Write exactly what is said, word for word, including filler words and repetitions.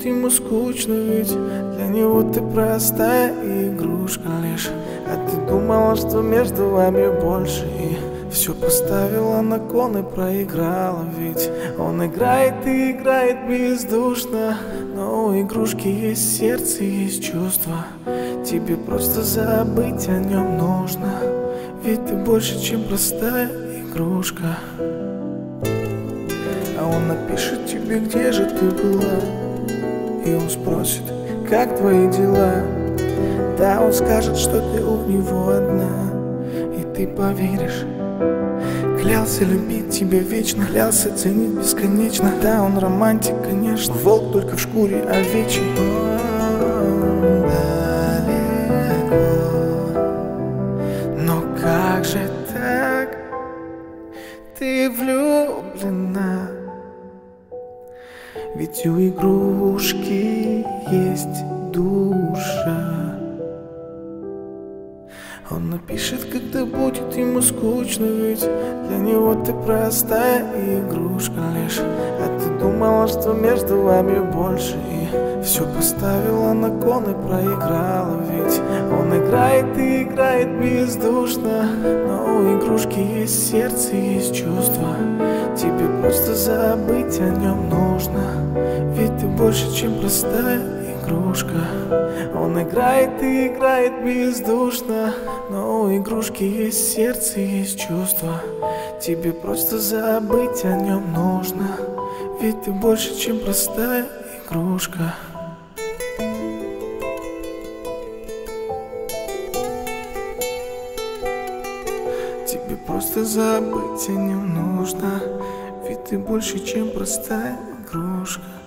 будет ему скучно, ведь для него ты простая игрушка лишь. А ты думала, что между вами больше, и все поставила на кон и проиграла. Ведь он играет и играет бездушно, но у игрушки есть сердце, есть чувства. Тебе просто забыть о нем нужно, ведь ты больше, чем простая игрушка. А он напишет тебе, где же ты была, и он спросит, как твои дела. Да, он скажет, что ты у него одна, и ты поверишь. Клялся любить тебя вечно, клялся ценить бесконечно. Да, он романтик, конечно, волк только в шкуре овечьей. Он далеко, но как же так? Ты влюблена, ведь у игрушки есть душа. Он напишет, когда будет ему скучно, ведь для него ты простая игрушка лишь. А ты думала, что между вами больше, и все поставила на кон и проиграла. Ведь он играет и играет бездушно, но у игрушки есть сердце, есть чувства. Тебе просто забыть о нем нужно, ведь ты больше, чем простая игрушка. Он играет и играет бездушно, но у игрушки есть сердце, есть чувства. Тебе просто забыть о нем нужно, ведь ты больше, чем простая игрушка. Тебе просто забыть о нем нужно, ведь ты больше, чем простая игрушка.